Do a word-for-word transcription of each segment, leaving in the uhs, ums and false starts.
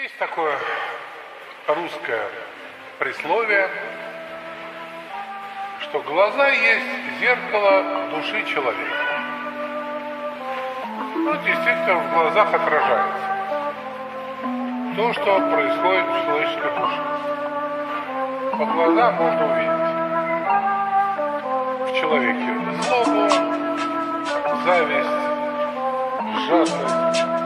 Есть такое русское присловие, что глаза есть зеркало души человека. Ну, действительно, в глазах отражается то, что происходит в человеческой душе. По глазам можно увидеть в человеке злобу, зависть, жадность.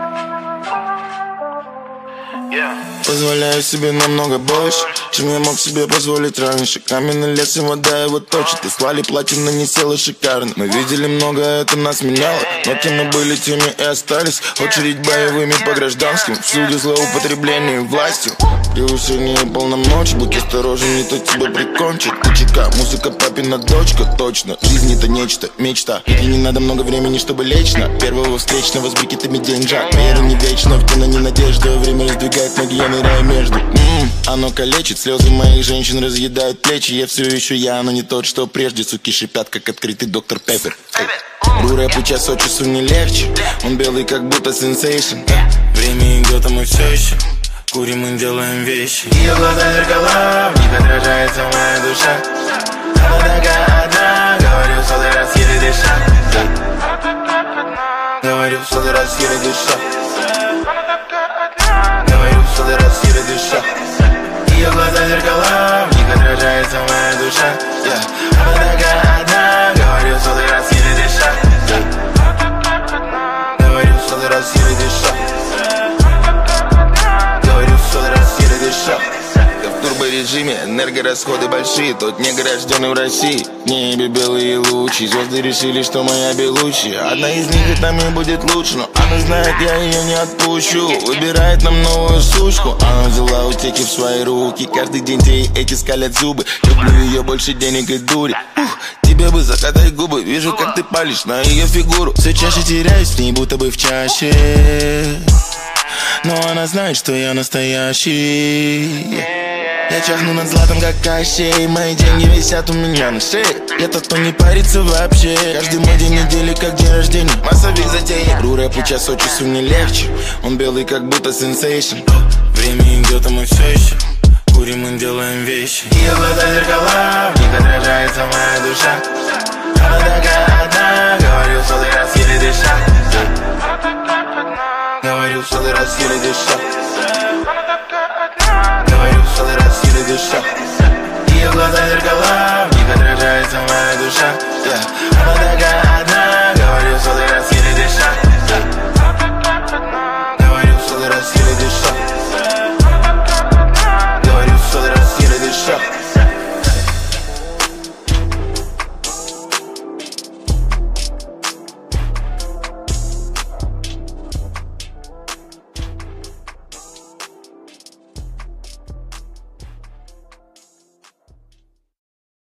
Yeah. Позволяю себе намного больше, чем я мог себе позволить раньше. Каменный лес и вода его точит. И слали платина не села шикарно. Мы видели много, это нас меняло. Но теми были, теми и остались. Очередь боевыми по гражданским. Всюду злоупотребление властью. Превышение полномочий. Будь осторожен, не то тебя прикончит. ТЧК, музыка папина дочка. Точно, жизнь это нечто, мечта. И не надо много времени, чтобы лечь на первого встречного с брикетами деньжат. Вера не вечна, в кино не надежда. Время раздвигает ноги, я ныряю между. М-м, оно калечит, слезы моих женщин разъедают плечи. Я все еще я, но не тот, что прежде. Суки шипят, как открытый доктор Пеппер. Ру рэпу час от часу не легче. Он белый, как будто сенсейшн. Время идет, а мы все еще курим и делаем вещи. Ее глаза зеркала, в них отражается моя душа. Она такая одна, говорю, сотый раз еле дыша. Говорю, сотый раз еле дыша. Говорю, сотый раз еле дыша. Ее глаза зеркала, в них отражается моя душа. yeah. Она такая одна, говорю, сотый раз еле дыша. yeah. Говорю, сотый раз еле дыша. Говорю, сотый раз еле дыша. Я в турборежиме, энергорасходы большие. Тот негр, рожденный в России. В небе белые лучи. Звезды решили, что моя белучи. Одна из них и там и будет лучше. Но она знает, я ее не отпущу. Выбирает нам новую сучку. Она взяла утеки в свои руки. Каждый день те эти скалят зубы. Люблю ее больше денег и дури. Ух, тебе бы закатай губы. Вижу, как ты палишь на ее фигуру. Все чаще теряюсь в ней, будто бы в чаще. Но она знает, что я настоящий. Я чахну над златом, как Кощей. Мои деньги висят у меня на шее. Я тот, кто не парится вообще. Каждый мой день недели, как день рождения. Массовик затейник. Ру рэпу час от часу не легче. Он белый, как будто сенсейшн. Время идет, а мы все еще курим и делаем вещи. Ее глаза зеркала, в них отражается моя душа. Она такая одна, говорю, сотый раз еле дыша. Говорю, сотый раз еле дыша.